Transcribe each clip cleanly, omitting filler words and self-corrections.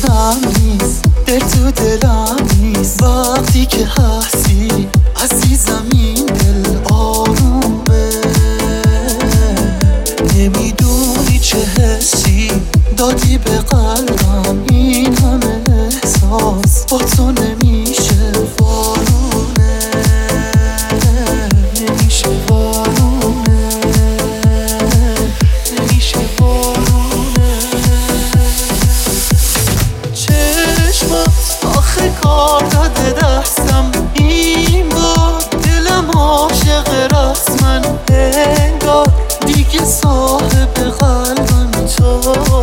خودم نیست، دل تو دلم نیست. وقتی که هستی عزیزم این دل آرومه. نمیدونی چه حسی دادی به قلبم، این همه احساس با تو نمیشه وارونه. نمیشه وارونه، نمیشه وارونه. چشمات آخه کار داده دستم، این بار دلم عاشق رسمن. انگار دیگه صاحب قلبم تو.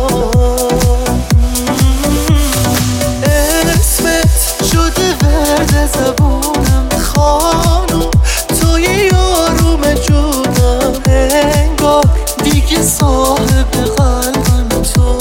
اسمت شده ورد زبونم، خانم توی آروم جونم. انگار دیگه صاحب قلبم تو.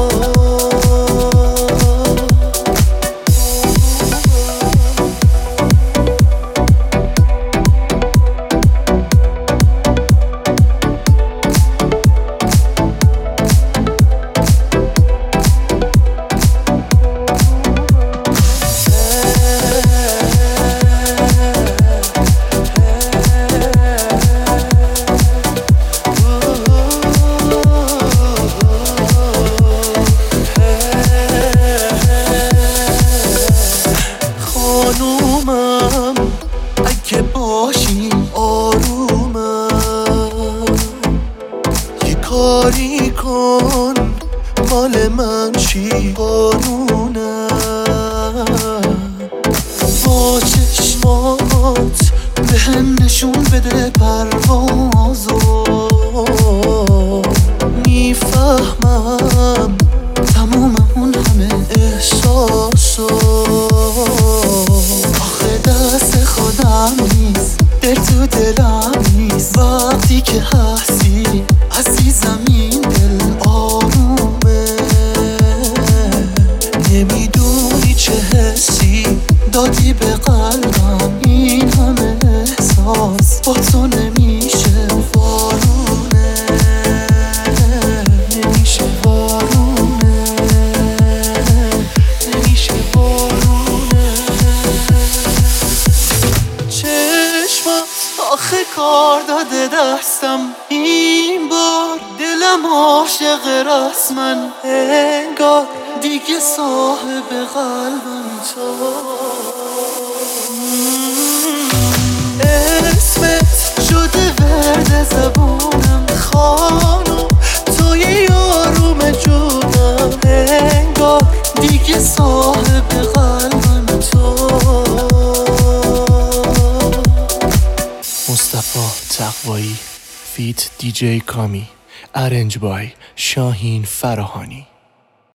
خانومم اگه باشی آرومم، یه کاری کن مال من چی قانونم. با چشمات بهم نشون بده پروازو، میفهمم تموم اون همه احساسو. آخه دست خودم نیست، دل تو دلم نیست. وقتی که هستی عزیزم این دل آرومه. نمیدونی چه حسی دادی به قلبم، این همه احساس با تو نمیشه وارونه. نمیشه وارونه، نمیشه وارونه. چشمات آخه کار داده دستم، این بار دلم عاشق رسمن. انگار دیگه صاحب قلبم تو. اسمت شده ورد زبونم، خانم توی آروم جونم. انگار دیگه صاحب قلبم تو. مصطفی تقوایی فیت دیجی کامی، ارنج بای شاهین فراهانی.